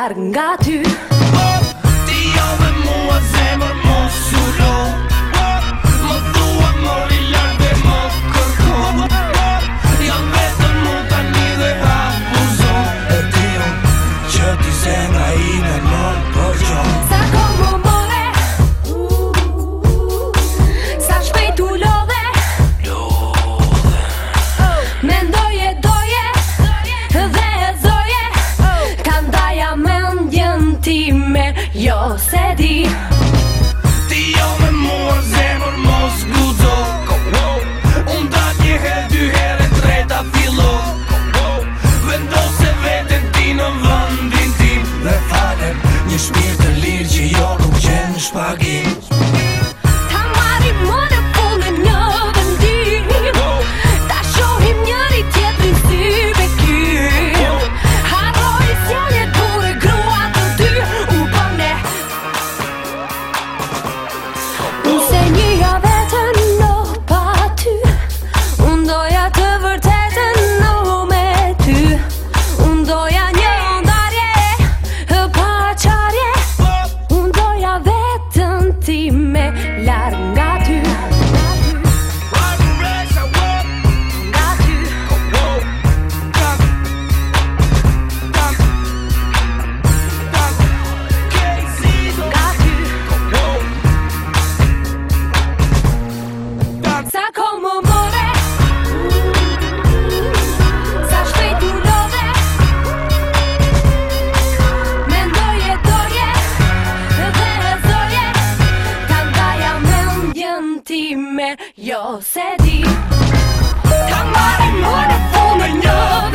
larg nga ty. Ti jo me mua zemër mos ulo, më thua mori larg dhe më kërko, jam vetëm mu tani dhe abuzon. E ti unë që ti zemra ime më përgjon. Sa kohë më more, sa shpejt u lodhe, mendoje doje dhe zoje, ta ndaja mendjen time, jo se di. Ti jo me mua zemër mos guxo, unë da një herë, dy herë, e treta fillo, vendose veten ti në vëndin tim, dhe falem një shpirt të lirë që jo nuk qenë shpagim. Ta marrim më në fundin një vendim, ta shohim njëri tjetrin si bekim, harroj sjellje dure grua të dy, u bëne. Unë se njëja vetën no pa ty, unë doja të vërtetën no me ty, unë doja një ndarje pa qarje, unë doja vetën time larg nga ty. Nga ty. Nga ty. Sa kohë më more, sa shpejt u lodhe, mendoje doje dhe zoje, ta ndaja mendjen time, jo se di. Ta marrim më në fund një